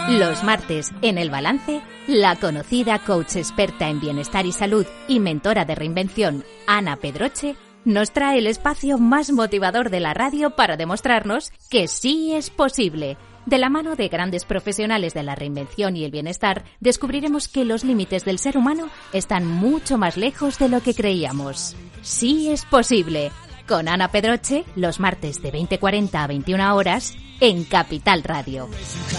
Los martes, en El Balance, la conocida coach experta en bienestar y salud y mentora de reinvención, Ana Pedroche, nos trae el espacio más motivador de la radio para demostrarnos que sí es posible. De la mano de grandes profesionales de la reinvención y el bienestar, descubriremos que los límites del ser humano están mucho más lejos de lo que creíamos. Sí es posible. Con Ana Pedroche, los martes de 20:40 a 21 horas, en Capital Radio.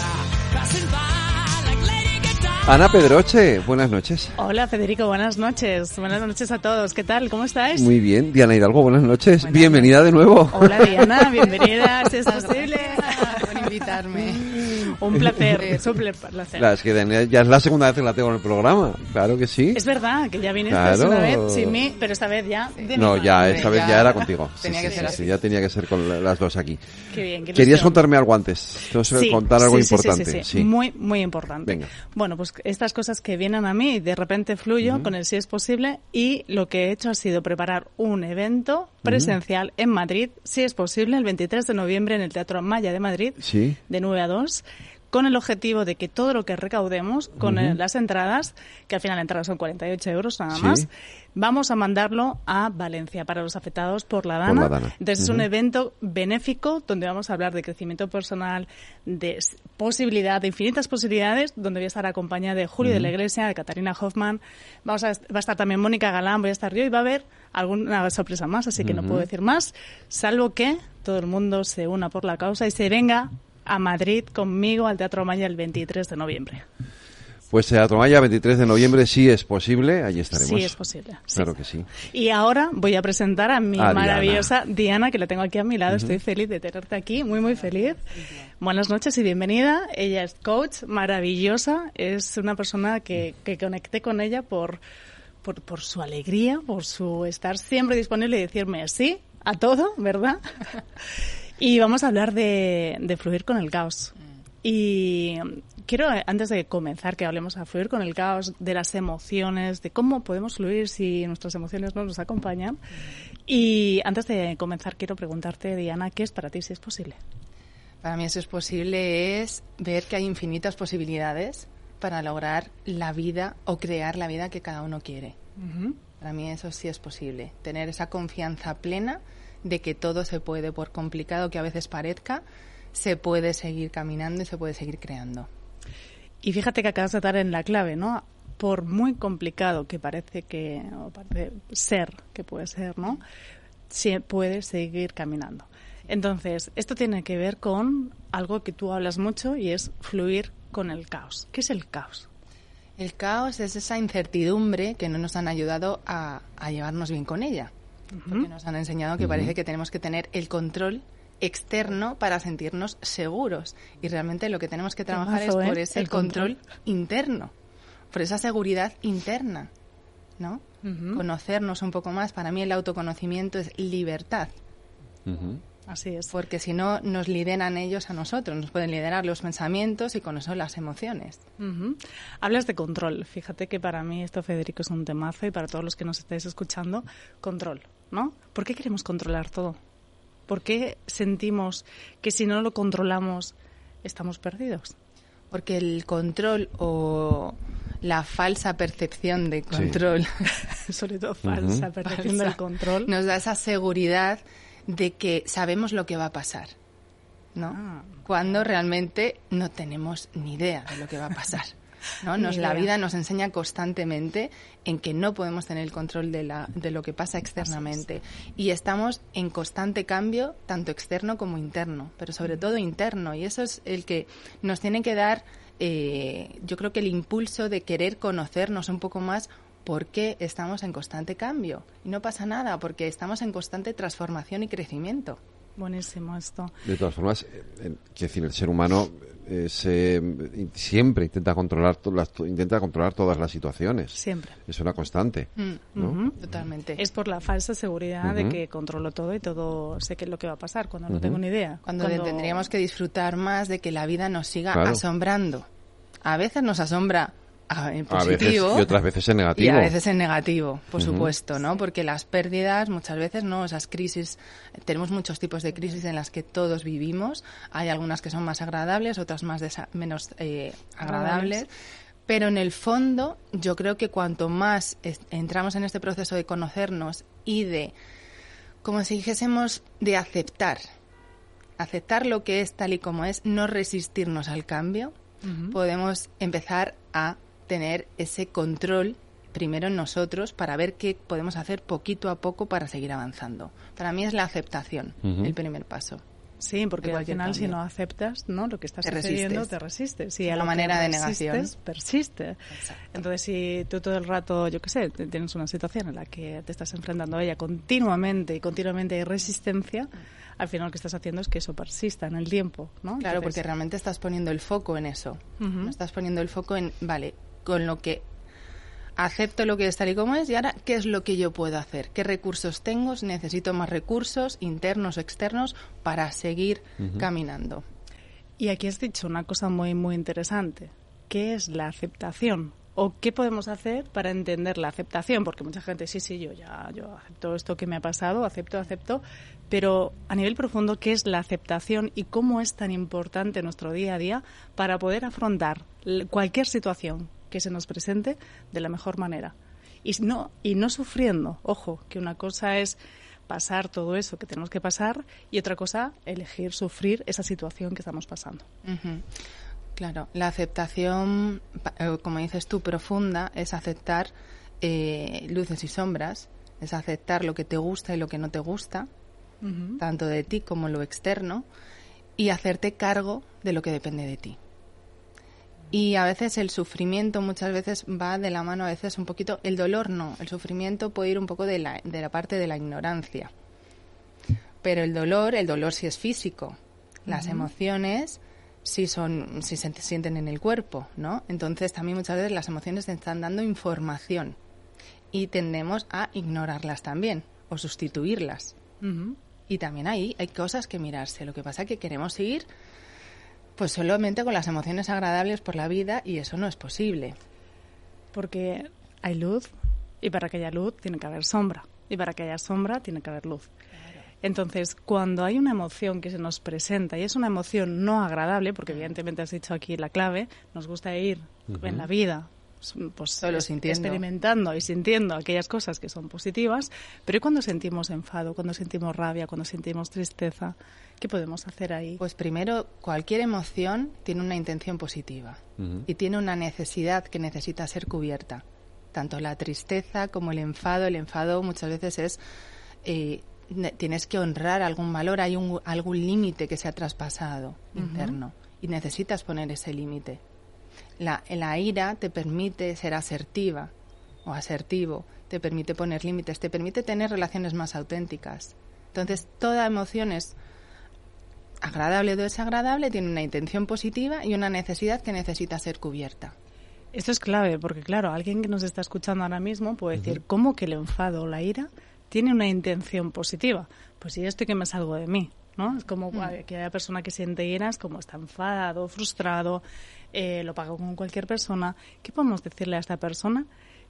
Ana Pedroche, buenas noches. Hola Federico, buenas noches. Buenas noches a todos. ¿Qué tal? ¿Cómo estáis? Muy bien. Diana Hidalgo, buenas noches. Bienvenida de nuevo. Hola Diana, bienvenida. Si es posible. Por invitarme. Un placer, es un placer. Es que Diana ya es la segunda vez que la tengo en el programa. Claro que sí. Es verdad que ya viniste Claro. una vez sin mí, pero esta vez ya. de mi No, mano. ya, esta vez ya era contigo. Tenía que ser así. Ya tenía que ser con las dos aquí. Qué bien. qué ¿Querías ilusión. contarme algo antes? Entonces, contar algo importante. Sí. Muy, muy importante. Venga. Bueno, pues estas cosas que vienen a mí y de repente fluyo con el sí es posible, y lo que he hecho ha sido preparar un evento presencial en Madrid, si es posible, el 23 de noviembre en el Teatro Maya de Madrid, Sí. de 9 a 2, con el objetivo de que todo lo que recaudemos con las entradas, que al final la entrada son 48 euros nada Sí. más, vamos a mandarlo a Valencia para los afectados por la Dana. Entonces es un evento benéfico donde vamos a hablar de crecimiento personal, de posibilidad, de infinitas posibilidades, donde voy a estar acompañada de Julio de la Iglesia, de Catarina Hoffman, va a estar también Mónica Galán, voy a estar yo, y va a haber alguna sorpresa más, así que no puedo decir más, salvo que todo el mundo se una por la causa y se venga a Madrid conmigo al Teatro Maya el 23 de noviembre. Pues Teatro Maya, 23 de noviembre, sí es posible, allí estaremos. Sí es posible. Claro sí. que sí. Y ahora voy a presentar a mi A maravillosa Diana, que la tengo aquí a mi lado. Estoy feliz de tenerte aquí, muy, muy feliz. Buenas noches y bienvenida. Ella es coach, maravillosa. Es una persona que conecté con ella por su alegría, por su estar siempre disponible y decirme sí a todo, ¿verdad? Y vamos a hablar de fluir con el caos. Y quiero, antes de comenzar, que hablemos a fluir con el caos, de las emociones, de cómo podemos fluir si nuestras emociones no nos acompañan. Y antes de comenzar, quiero preguntarte, Diana, ¿qué es para ti si es posible? Para mí eso es posible, es ver que hay infinitas posibilidades para lograr la vida o crear la vida que cada uno quiere. Para mí eso sí es posible, tener esa confianza plena de que todo se puede, por complicado que a veces parezca, se puede seguir caminando y se puede seguir creando. Y fíjate que acabas de dar en la clave, ¿no? Por muy complicado que parece ser, que puede ser, ¿no? Se puede seguir caminando. Entonces, esto tiene que ver con algo que tú hablas mucho y es fluir con el caos. ¿Qué es el caos? El caos es esa incertidumbre que no nos han ayudado a llevarnos bien con ella. Porque nos han enseñado que parece que tenemos que tener el control externo para sentirnos seguros. Y realmente lo que tenemos que trabajar es por ese control interno, por esa seguridad interna, ¿no? Conocernos un poco más. Para mí el autoconocimiento es libertad. Así es. Porque si no, nos lideran ellos a nosotros, nos pueden liderar los pensamientos y con eso las emociones. Hablas de control. Fíjate que para mí esto, Federico, es un temazo, y para todos los que nos estáis escuchando, control, ¿no? ¿Por qué queremos controlar todo? ¿Por qué sentimos que si no lo controlamos estamos perdidos? Porque el control o la falsa percepción de control, sobre todo falsa percepción del control, nos da esa seguridad de que sabemos lo que va a pasar, ¿no? Cuando realmente no tenemos ni idea de lo que va a pasar, ¿no? La vida nos enseña constantemente en que no podemos tener el control de lo que pasa externamente, y estamos en constante cambio, tanto externo como interno, pero sobre todo interno, y eso es el que nos tiene que dar, yo creo que el impulso de querer conocernos un poco más, porque estamos en constante cambio. Y no pasa nada, porque estamos en constante transformación y crecimiento. Buenísimo esto. De todas formas, quiero decir, el ser humano siempre intenta controlar todas las situaciones. Siempre. Es una constante, ¿no? Totalmente. Es por la falsa seguridad de que controlo todo y todo sé qué es lo que va a pasar, cuando no tengo ni idea. Cuando tendríamos que disfrutar más de que la vida nos siga asombrando. A veces nos asombra en positivo. A veces, y otras veces en negativo. Y a veces en negativo, por supuesto, ¿no? Porque las pérdidas, muchas veces, ¿no? Esas crisis, tenemos muchos tipos de crisis en las que todos vivimos. Hay algunas que son más agradables, otras menos agradables. Pero en el fondo, yo creo que cuanto más entramos en este proceso de conocernos y de, como si dijésemos, de aceptar lo que es tal y como es, no resistirnos al cambio, podemos empezar a tener ese control primero en nosotros para ver qué podemos hacer poquito a poco para seguir avanzando. Para mí es la aceptación el primer paso. Sí, porque al final si no aceptas, ¿no? Lo que estás sucediendo te resistes. Si a la manera de negación persiste. Exacto. Entonces, si tú todo el rato, yo qué sé, tienes una situación en la que te estás enfrentando a ella continuamente hay resistencia, al final lo que estás haciendo es que eso persista en el tiempo, ¿no? Claro, Entonces, porque realmente estás poniendo el foco en eso. No estás poniendo el foco en, vale, con lo que acepto lo que es tal y como es, y ahora, ¿qué es lo que yo puedo hacer? ¿Qué recursos tengo? ¿Necesito más recursos, internos o externos, para seguir caminando? Y aquí has dicho una cosa muy, muy interesante. ¿Qué es la aceptación? ¿O qué podemos hacer para entender la aceptación? Porque mucha gente, sí, yo acepto esto que me ha pasado, acepto, pero a nivel profundo, ¿qué es la aceptación y cómo es tan importante en nuestro día a día para poder afrontar cualquier situación que se nos presente de la mejor manera? Y no sufriendo. Ojo, que una cosa es pasar todo eso que tenemos que pasar y otra cosa, elegir sufrir esa situación que estamos pasando. Claro, la aceptación, como dices tú, profunda, es aceptar luces y sombras, es aceptar lo que te gusta y lo que no te gusta, tanto de ti como lo externo, y hacerte cargo de lo que depende de ti. Y a veces el sufrimiento muchas veces va de la mano, a veces un poquito, el dolor no, el sufrimiento puede ir un poco de la parte de la ignorancia. Pero el dolor sí es físico, las emociones sí se sienten en el cuerpo, ¿no? Entonces también muchas veces las emociones te están dando información y tendemos a ignorarlas también o sustituirlas. Y también ahí hay cosas que mirarse, lo que pasa es que queremos seguir pues solamente con las emociones agradables por la vida y eso no es posible. Porque hay luz y para que haya luz tiene que haber sombra y para que haya sombra tiene que haber luz. Claro. Entonces, cuando hay una emoción que se nos presenta y es una emoción no agradable, porque evidentemente has dicho aquí la clave, nos gusta ir en la vida pues solo experimentando y sintiendo aquellas cosas que son positivas, pero ¿y cuando sentimos enfado, cuando sentimos rabia, cuando sentimos tristeza? ¿Qué podemos hacer ahí? Pues primero, cualquier emoción tiene una intención positiva y tiene una necesidad que necesita ser cubierta. Tanto la tristeza como el enfado. El enfado muchas veces es, tienes que honrar algún valor, hay algún límite que se ha traspasado interno y necesitas poner ese límite. La ira te permite ser asertiva o asertivo, te permite poner límites, te permite tener relaciones más auténticas. Entonces, toda emoción es agradable o desagradable, tiene una intención positiva y una necesidad que necesita ser cubierta. Esto es clave, porque claro, alguien que nos está escuchando ahora mismo puede decir, ¿cómo que el enfado o la ira tiene una intención positiva? Pues si yo estoy que me salgo de mí, ¿no? Es como aquella persona que siente ira, es como está enfadado, frustrado, lo paga con cualquier persona. ¿Qué podemos decirle a esta persona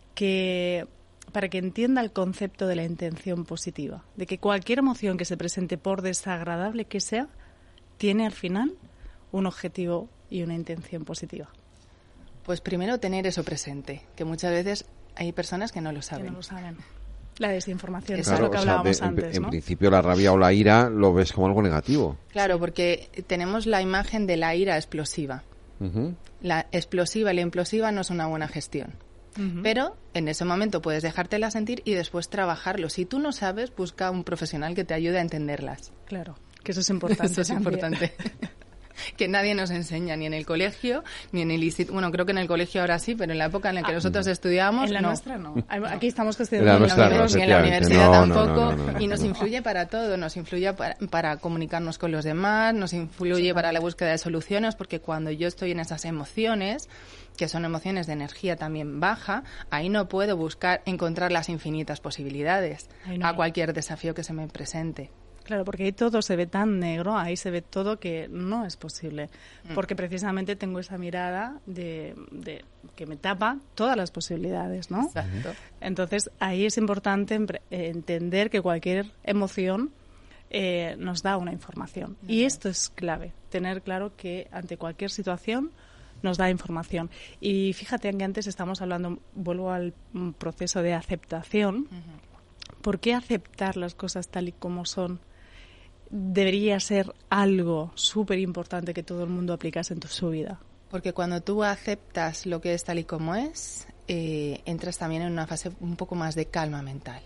para que entienda el concepto de la intención positiva? De que cualquier emoción que se presente, por desagradable que sea, tiene al final un objetivo y una intención positiva. Pues primero tener eso presente, que muchas veces hay personas que no lo saben. Que no lo saben. La desinformación, claro, es lo que hablábamos antes, en ¿no? principio la rabia o la ira lo ves como algo negativo. Claro, porque tenemos la imagen de la ira explosiva. La explosiva y la implosiva no es una buena gestión. Pero en ese momento puedes dejártela sentir y después trabajarlo. Si tú no sabes, busca un profesional que te ayude a entenderlas. Claro, que eso es importante. Eso es importante. Que nadie nos enseña, ni en el colegio, ni en el instituto. Bueno, creo que en el colegio ahora sí, pero en la época en la que nosotros estudiábamos, en la no. nuestra no. Aquí estamos gestionando ni en la universidad tampoco. No, y nos influye para todo. Nos influye para comunicarnos con los demás, nos influye para la búsqueda de soluciones, porque cuando yo estoy en esas emociones, que son emociones de energía también baja, ahí no puedo encontrar las infinitas posibilidades a cualquier desafío que se me presente. Claro, porque ahí todo se ve tan negro, ahí se ve todo que no es posible, porque precisamente tengo esa mirada de que me tapa todas las posibilidades, ¿no? Exacto. Entonces, ahí es importante entender que cualquier emoción nos da una información. Y esto es clave, tener claro que ante cualquier situación nos da información. Y fíjate que antes estamos hablando, vuelvo al proceso de aceptación. ¿Por qué aceptar las cosas tal y como son debería ser algo súper importante que todo el mundo aplicase en su vida? Porque cuando tú aceptas lo que es tal y como es, entras también en una fase un poco más de calma mental.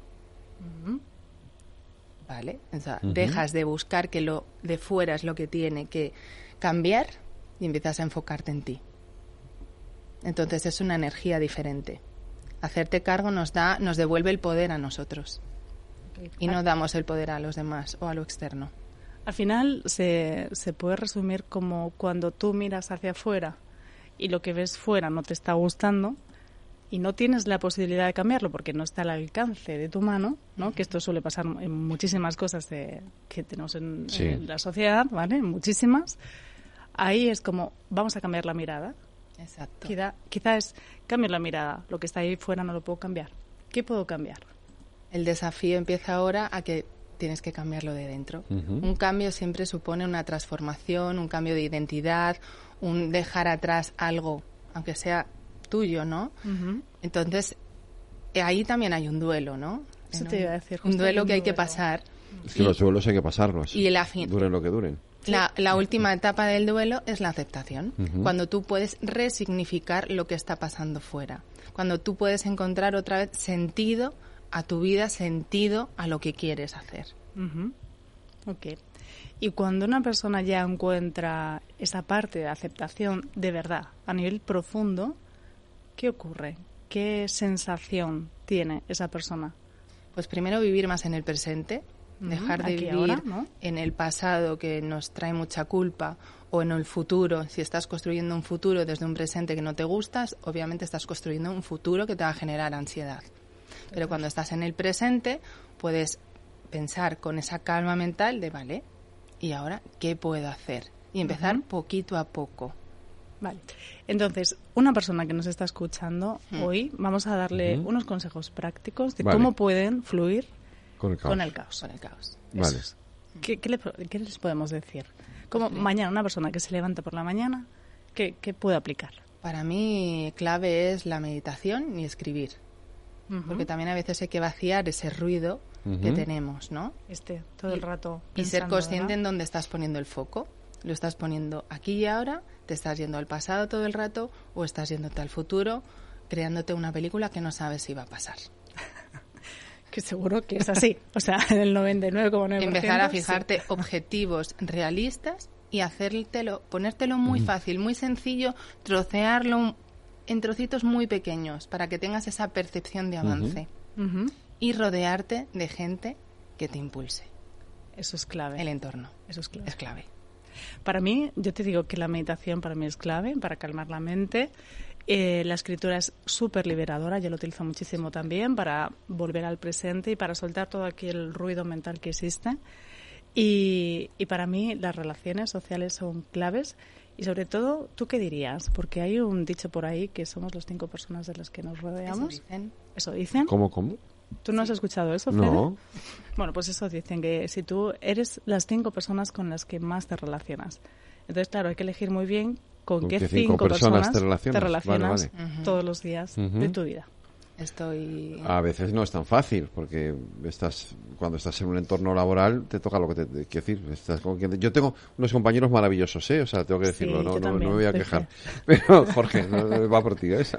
¿Vale? O sea, dejas de buscar que lo de fuera es lo que tiene que cambiar y empiezas a enfocarte en ti. Entonces es una energía diferente. Hacerte cargo nos devuelve el poder a nosotros. Y no damos el poder a los demás o a lo externo. Al final se puede resumir como cuando tú miras hacia afuera y lo que ves fuera no te está gustando y no tienes la posibilidad de cambiarlo porque no está al alcance de tu mano, ¿no? Que esto suele pasar en muchísimas cosas que tenemos en la sociedad, ¿vale? Muchísimas. Ahí es como, vamos a cambiar la mirada. Exacto. Quizá es, cambio la mirada, lo que está ahí fuera no lo puedo cambiar. ¿Qué puedo cambiar? El desafío empieza ahora a que tienes que cambiarlo de dentro. Un cambio siempre supone una transformación, un cambio de identidad, un dejar atrás algo, aunque sea tuyo, ¿no? Entonces, ahí también hay un duelo, ¿no? Eso te iba a decir. Un duelo que hay que pasar. Es que los duelos hay que pasarlos. Y duren lo que duren. La última etapa del duelo es la aceptación. Cuando tú puedes resignificar lo que está pasando fuera. Cuando tú puedes encontrar otra vez sentido a tu vida, sentido a lo que quieres hacer. Ok. Y cuando una persona ya encuentra esa parte de aceptación de verdad, a nivel profundo, ¿qué ocurre? ¿Qué sensación tiene esa persona? Pues primero vivir más en el presente, dejar de vivir ahora, ¿no? en el pasado que nos trae mucha culpa o en el futuro. Si estás construyendo un futuro desde un presente que no te gustas, obviamente estás construyendo un futuro que te va a generar ansiedad. Pero cuando estás en el presente, puedes pensar con esa calma mental de, vale, ¿y ahora qué puedo hacer? Y empezar poquito a poco. Vale. Entonces, una persona que nos está escuchando hoy, vamos a darle unos consejos prácticos de cómo pueden fluir con el caos. Vale. ¿Qué les podemos decir? Como mañana, una persona que se levanta por la mañana, ¿qué puede aplicar? Para mí, clave es la meditación y escribir. Porque también a veces hay que vaciar ese ruido que tenemos, ¿no? Todo el rato Y pensando, ser consciente, ¿verdad?, en dónde estás poniendo el foco. Lo estás poniendo aquí y ahora, te estás yendo al pasado todo el rato o estás yéndote al futuro, creándote una película que no sabes si va a pasar. Que seguro que es así. O sea, en el 99,9%. Empezar a fijarte objetivos realistas y ponértelo muy fácil, muy sencillo, trocearlo en trocitos muy pequeños para que tengas esa percepción de avance. Y rodearte de gente que te impulse. Eso es clave. El entorno. Eso es clave. Es clave. Para mí, yo te digo que la meditación para mí es clave para calmar la mente. La escritura es súper liberadora, yo lo utilizo muchísimo también para volver al presente y para soltar todo aquel ruido mental que existe. Y para mí las relaciones sociales son claves. Y sobre todo, ¿tú qué dirías? Porque hay un dicho por ahí que somos las 5 personas de las que nos rodeamos. ¿Eso dicen? ¿Cómo? ¿Tú no has escuchado eso, Fede? No. Bueno, pues eso dicen, que si tú eres las 5 personas con las que más te relacionas. Entonces, claro, hay que elegir muy bien con qué 5 personas te relacionas vale. todos los días de tu vida. A veces no es tan fácil, porque cuando estás en un entorno laboral te toca lo que te quiero decir. Yo tengo unos compañeros maravillosos, o sea, tengo que decirlo, sí, no me voy a quejar. Pero, Jorge, no va por ti, ¿esa?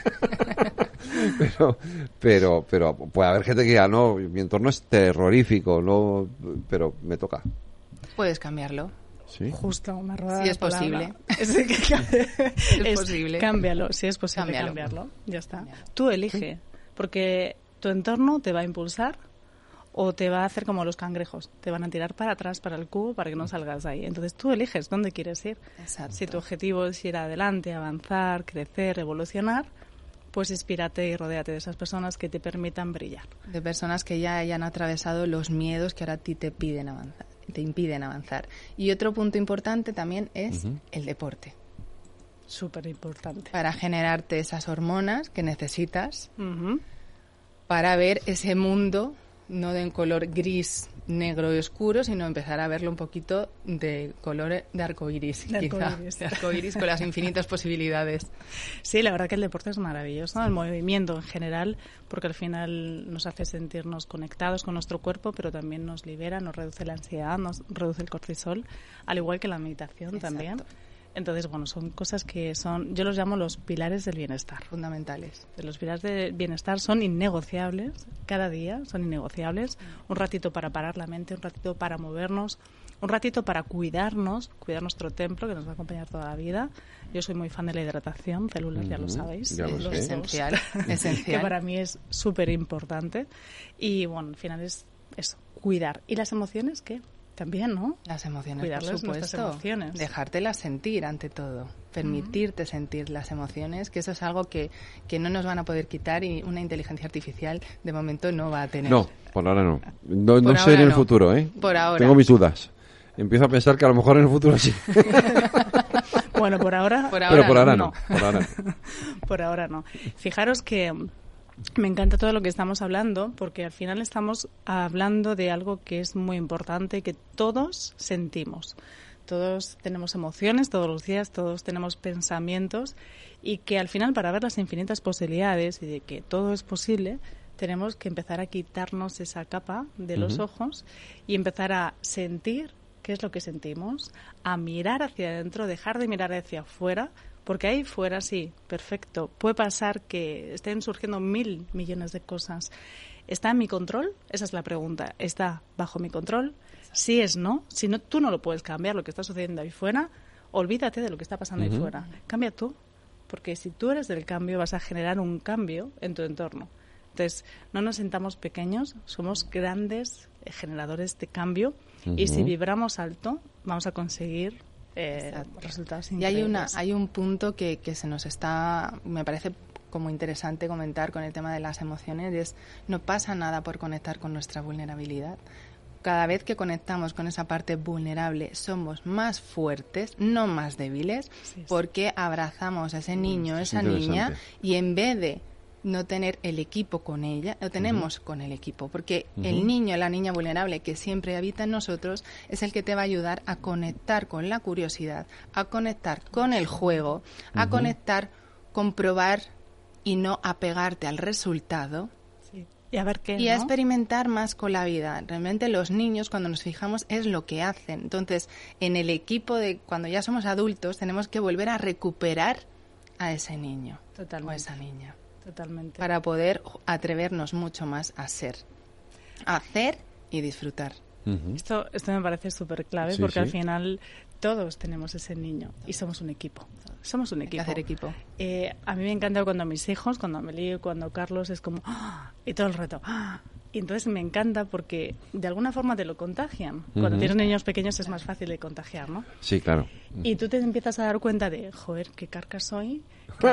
pero puede haber gente que diga, no, mi entorno es terrorífico, no, pero me toca. Puedes cambiarlo. ¿Sí? Justo, una rueda si de es posible. Es posible. Cámbialo, si es posible, cambiarlo. Ya está. Cámbialo. Tú elige, porque tu entorno te va a impulsar o te va a hacer como los cangrejos. Te van a tirar para atrás, para el cubo, para que no salgas de ahí. Entonces tú eliges dónde quieres ir. Exacto. Si tu objetivo es ir adelante, avanzar, crecer, evolucionar, pues inspírate y rodéate de esas personas que te permitan brillar. De personas que ya hayan atravesado los miedos que ahora a ti te impiden avanzar. Y otro punto importante también es el deporte. Súper importante. Para generarte esas hormonas que necesitas para ver ese mundo no de un color gris, negro y oscuro, sino empezar a verlo un poquito de color de arcoiris, de arcoiris con las infinitas posibilidades. Sí, la verdad que el deporte es maravilloso, ¿no? El movimiento en general, porque al final nos hace sentirnos conectados con nuestro cuerpo, pero también nos libera, nos reduce la ansiedad, nos reduce el cortisol, al igual que la meditación. Exacto. También. Entonces, bueno, son cosas que son, yo los llamo los pilares del bienestar. Fundamentales. Los pilares del bienestar son innegociables, cada día son innegociables. Un ratito para parar la mente, un ratito para movernos, un ratito para cuidar nuestro templo, que nos va a acompañar toda la vida. Yo soy muy fan de la hidratación, células, ya lo sabéis. Ya lo sé. Esencial. Que para mí es súper importante. Y bueno, al final es eso, cuidar. ¿Y las emociones qué? También, ¿no? Las emociones, cuidarlas, por supuesto. Emociones. Dejártelas sentir ante todo. Permitirte sentir las emociones, que eso es algo que no nos van a poder quitar y una inteligencia artificial de momento no va a tener. No, por ahora no. No sé en el futuro, ¿eh? Por ahora. Tengo mis dudas. Empiezo a pensar que a lo mejor en el futuro sí. Bueno, por ahora. Pero por ahora no. Por ahora no. Por ahora no. Fijaros que me encanta todo lo que estamos hablando, porque al final estamos hablando de algo que es muy importante, que todos sentimos. Todos tenemos emociones todos los días, todos tenemos pensamientos, y que al final, para ver las infinitas posibilidades y de que todo es posible, tenemos que empezar a quitarnos esa capa de los ojos y empezar a sentir qué es lo que sentimos, a mirar hacia adentro, dejar de mirar hacia afuera. Porque ahí fuera, sí, perfecto. Puede pasar que estén surgiendo 1.000 millones de cosas. ¿Está en mi control? Esa es la pregunta. ¿Está bajo mi control? Si es no, si no, tú no lo puedes cambiar, lo que está sucediendo ahí fuera, olvídate de lo que está pasando ahí fuera. Cambia tú, porque si tú eres del cambio, vas a generar un cambio en tu entorno. Entonces, no nos sintamos pequeños, somos grandes generadores de cambio y si vibramos alto, vamos a conseguir resultados increíbles. Y hay un punto que se nos está, me parece como interesante comentar con el tema de las emociones, es no pasa nada por conectar con nuestra vulnerabilidad. Cada vez que conectamos con esa parte vulnerable somos más fuertes, no más débiles, porque abrazamos a ese niño, esa niña, y en vez de no tener el equipo con ella, lo tenemos con el equipo, porque el niño, la niña vulnerable que siempre habita en nosotros es el que te va a ayudar a conectar con la curiosidad, a conectar con el juego, a conectar con probar y no apegarte al resultado. Y a ver qué, y a experimentar más con la vida. Realmente los niños, cuando nos fijamos, es lo que hacen. Entonces, en el equipo de cuando ya somos adultos, tenemos que volver a recuperar a ese niño o a esa niña. Totalmente. Para poder atrevernos mucho más a ser, a hacer y disfrutar. Esto me parece súper clave porque al final todos tenemos ese niño y somos un equipo. Somos un equipo. Hay que hacer equipo. A mí me encanta cuando mis hijos, cuando Amelie, cuando Carlos, es como y todo el rato. Y entonces me encanta porque de alguna forma te lo contagian. Cuando tienes niños pequeños es más fácil de contagiar, ¿no? Sí, claro. Y tú te empiezas a dar cuenta de, joder, qué carca soy.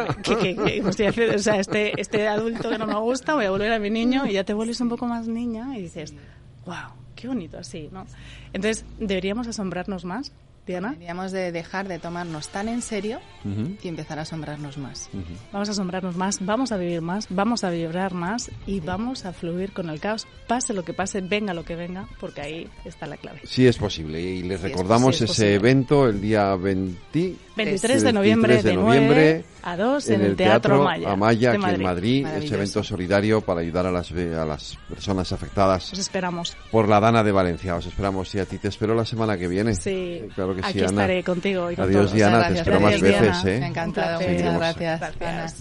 O sea, este adulto que no me gusta, voy a volver a mi niño, y ya te vuelves un poco más niña y dices, wow, qué bonito así, ¿no? Entonces, ¿deberíamos asombrarnos más, Diana? Deberíamos de dejar de tomarnos tan en serio y empezar a asombrarnos más. Vamos a asombrarnos más, vamos a vivir más, vamos a vibrar más y vamos a fluir con el caos, pase lo que pase, venga lo que venga, porque ahí está la clave. Sí es posible, y les recordamos ese evento el día 23 de noviembre de 9 a 2 en el Teatro Amaya, aquí en Madrid. Ese evento solidario para ayudar a las personas afectadas. Os esperamos. Por la Dana de Valencia. Os esperamos, y a ti te espero la semana que viene. Sí, claro que aquí sí, Ana. Estaré contigo y con Adiós, todos. Diana, gracias. te espero más Diana. veces. Me ha encantado, muchas gracias. Gracias.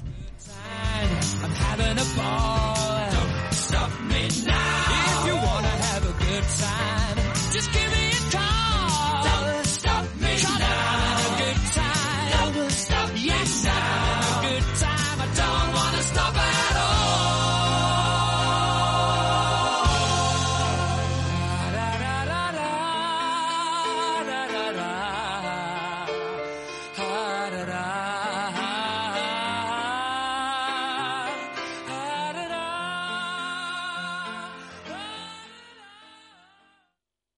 Stop me now. If you wanna have a good time, just give me